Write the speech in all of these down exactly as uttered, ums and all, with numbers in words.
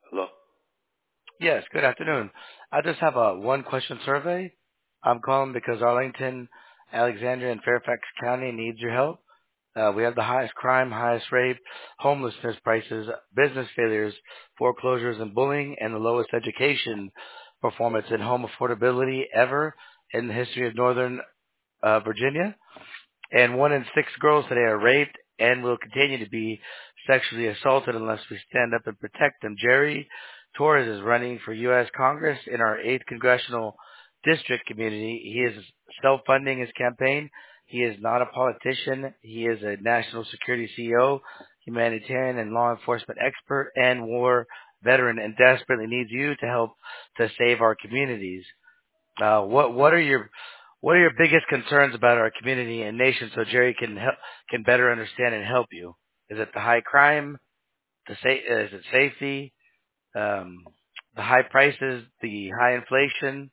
Hello? Yes, good afternoon. I just have a one-question survey. I'm calling because Arlington, Alexandria, and Fairfax County needs your help. Uh, we have the highest crime, highest rape, homelessness prices, business failures, foreclosures, and bullying, and the lowest education performance and home affordability ever in the history of Northern uh, Virginia. And one in six girls today are raped and will continue to be sexually assaulted unless we stand up and protect them. Jerry Torres is running for U S Congress in our eighth Congressional District community. He is self-funding his campaign. He is not a politician. He is a national security C E O, humanitarian and law enforcement expert, and war veteran, and desperately needs you to help to save our communities. Uh, what what are your what are your biggest concerns about our community and nation so Jerry can help, can better understand and help you? Is it the high crime? The sa- is it safety? Um, the high prices? The high inflation?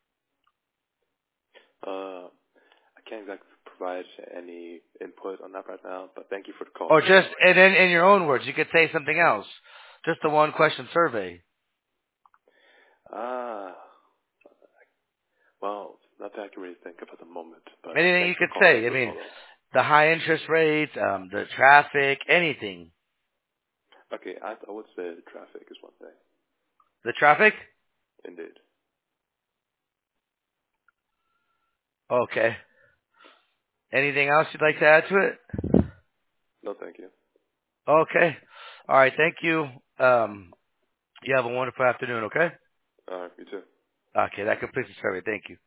Uh, I can't exactly provide any input on that right now, but thank you for the call Or just anyway. and in, in your own words, you could say something else. Just a one question survey. Ah, well, nothing I can really think of at the moment, but Anything thank you you for could calling say. I mean, regardless. the high interest rates, um, the traffic, anything. Okay, I, I would say the traffic is one thing. The traffic? Indeed. Okay. Anything else you'd like to add to it? No, thank you. Okay. All right. Thank you. Um, you have a wonderful afternoon, okay? Alright, you too. Okay, that completes the survey. Thank you.